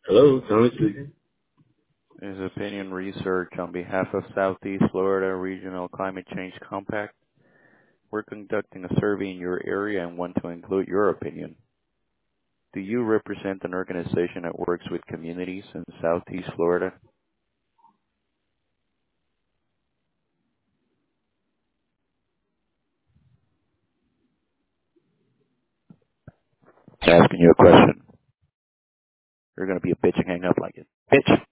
Hello, Tony speaking. Is Opinion Research on behalf of Southeast Florida Regional Climate Change Compact. We're conducting a survey in your area and want to include your opinion. Do you represent an organization that works with communities in Southeast Florida? Asking you a question. You're going to be a bitch and hang up like it. Bitch.